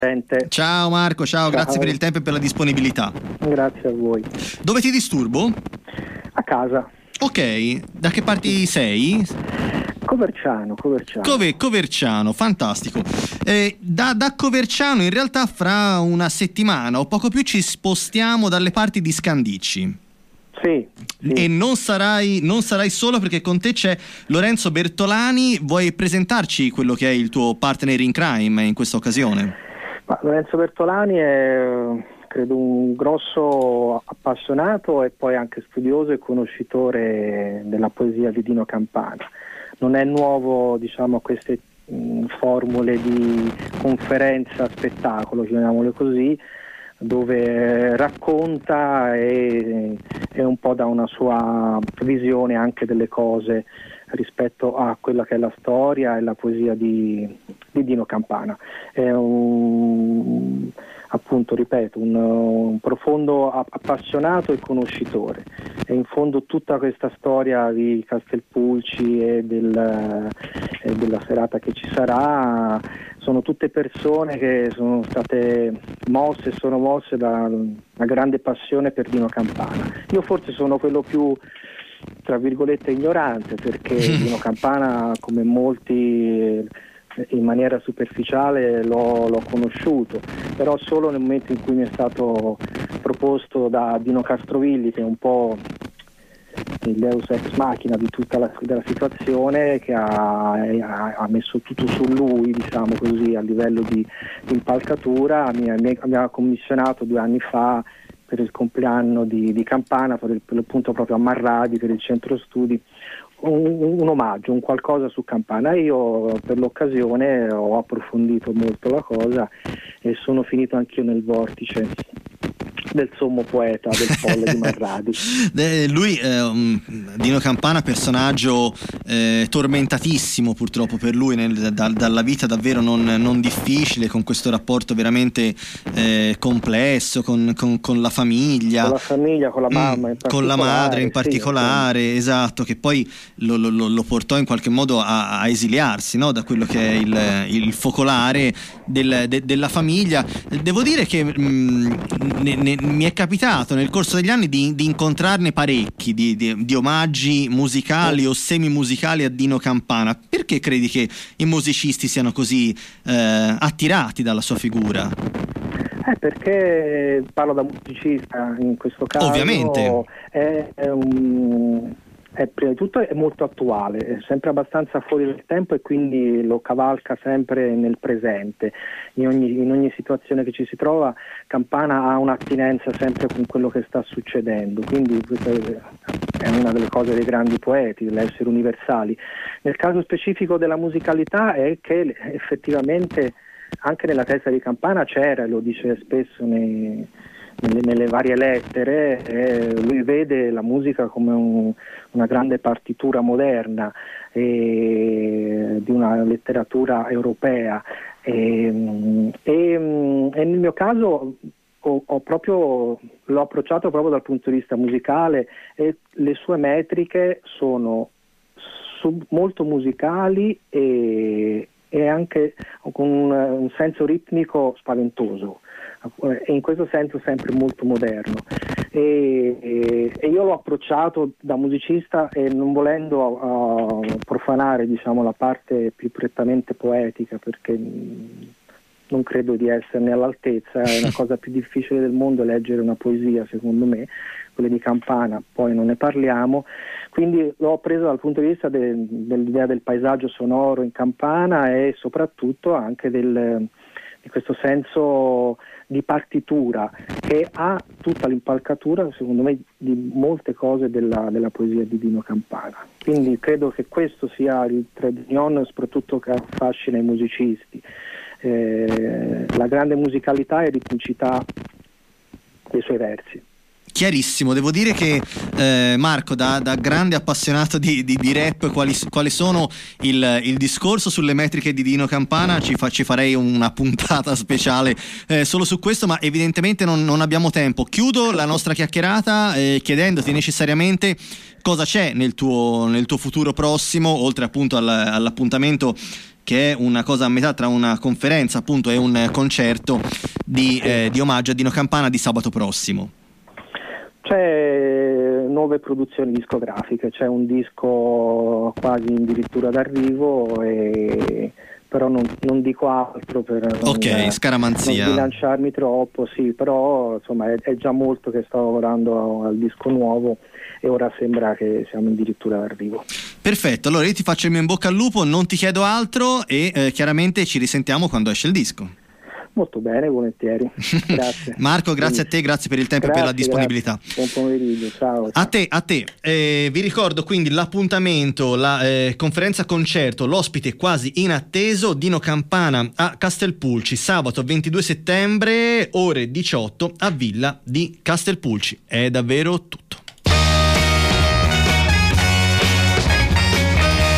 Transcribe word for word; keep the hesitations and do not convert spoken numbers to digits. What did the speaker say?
Ciao Marco, ciao, ciao, grazie per il tempo e per la disponibilità. Grazie a voi. Dove ti disturbo? A casa. Ok, da che parti sei? Coverciano, Coverciano. Cove, Coverciano, fantastico. Eh, da, da Coverciano in realtà fra una settimana o poco più ci spostiamo dalle parti di Scandicci. Sì, sì. E non sarai, non sarai solo, perché con te c'è Lorenzo Bertolani. Vuoi presentarci quello che è il tuo partner in crime in questa occasione? Ma Lorenzo Bertolani è, credo, un grosso appassionato e poi anche studioso e conoscitore della poesia di Dino Campana. Non è nuovo, diciamo, a queste mh, formule di conferenza spettacolo, chiamiamole così, dove racconta e, e un po' dà una sua visione anche delle cose rispetto a quella che è la storia e la poesia di, di Dino Campana. È un, appunto, ripeto, un, un profondo appassionato e conoscitore. E in fondo tutta questa storia di Castelpulci e, del, e della serata che ci sarà sono tutte persone che sono state mosse e sono mosse da una grande passione per Dino Campana. Io forse sono quello più, tra virgolette, ignorante, perché Dino Campana, come molti, in maniera superficiale l'ho, l'ho conosciuto, però solo nel momento in cui mi è stato proposto da Dino Castrovilli, che è un po' il deus ex machina di tutta la, della situazione, che ha, ha, ha messo tutto su lui, diciamo così, a livello di, di impalcatura. Mi, mi, mi ha commissionato due anni fa per il compleanno di, di Campana, per, il, per l'appunto proprio a Marradi, per il centro studi, un, un omaggio, un qualcosa su Campana. Io per l'occasione ho approfondito molto la cosa e sono finito anch'io nel vortice del sommo poeta del Polle di Marradi. Lui, eh, Dino Campana, personaggio eh, tormentatissimo purtroppo per lui, nel, da, dalla vita davvero non, non difficile, con questo rapporto veramente eh, complesso con, con, con la famiglia, con la famiglia, con la mamma, mm, con la madre in particolare, sì, esatto, che poi lo, lo, lo portò in qualche modo a, a esiliarsi, no? Da quello che è il, il focolare del, de, della famiglia. Devo dire che mh, ne, ne, mi è capitato nel corso degli anni di, di incontrarne parecchi di, di, di omaggi musicali o semi-musicali a Dino Campana. Perché credi che i musicisti siano così eh, attirati dalla sua figura? Eh, perché parlo da musicista in questo caso. Ovviamente. È, è un... È, prima di tutto è molto attuale, è sempre abbastanza fuori del tempo e quindi lo cavalca sempre nel presente. In ogni, in ogni situazione che ci si trova, Campana ha un'attinenza sempre con quello che sta succedendo, quindi questa è una delle cose dei grandi poeti, degli esseri universali. Nel caso specifico della musicalità è che effettivamente anche nella testa di Campana c'era, e lo dice spesso nei Nelle, nelle varie lettere, eh, lui vede la musica come un, una grande partitura moderna eh, di una letteratura europea e, e, e nel mio caso ho, ho proprio, l'ho approcciato proprio dal punto di vista musicale e le sue metriche sono sub, molto musicali e, e anche con un, un senso ritmico spaventoso. E in questo senso sempre molto moderno e, e, e io l'ho approcciato da musicista e non volendo uh, profanare, diciamo, la parte più prettamente poetica, perché non credo di esserne all'altezza. È la cosa più difficile del mondo leggere una poesia, secondo me, quelle di Campana, poi non ne parliamo, quindi l'ho preso dal punto di vista de, dell'idea del paesaggio sonoro in Campana e soprattutto anche del, di questo senso di partitura che ha tutta l'impalcatura, secondo me, di molte cose della, della poesia di Dino Campana. Quindi credo che questo sia il trade union soprattutto che affascina i musicisti, eh, la grande musicalità e ritmicità dei suoi versi. Chiarissimo, devo dire che eh, Marco, da, da grande appassionato di, di, di rap, quali, quali sono il, il discorso sulle metriche di Dino Campana, ci, fa, ci farei una puntata speciale eh, solo su questo, ma evidentemente non, non abbiamo tempo. Chiudo la nostra chiacchierata eh, chiedendoti necessariamente cosa c'è nel tuo, nel tuo futuro prossimo, oltre appunto all, all'appuntamento che è una cosa a metà tra una conferenza appunto e un concerto di, eh, di omaggio a Dino Campana di sabato prossimo. C'è nuove produzioni discografiche, c'è un disco quasi addirittura d'arrivo, e però non, non dico altro per non, ok, scaramanzia. non bilanciarmi troppo, sì, però insomma è, è già molto che sto lavorando al disco nuovo e ora sembra che siamo addirittura d'arrivo. Perfetto, allora io ti faccio il mio in bocca al lupo, non ti chiedo altro e eh, chiaramente ci risentiamo quando esce il disco. Molto bene, volentieri. Grazie. Marco, grazie a te, grazie per il tempo grazie, e per la disponibilità. Grazie. Buon pomeriggio, ciao. ciao. A te, a te. Eh, vi ricordo quindi l'appuntamento, la eh, conferenza concerto, l'ospite quasi inatteso, Dino Campana a Castelpulci, sabato ventidue settembre, ore diciotto a Villa di Castelpulci. È davvero tutto.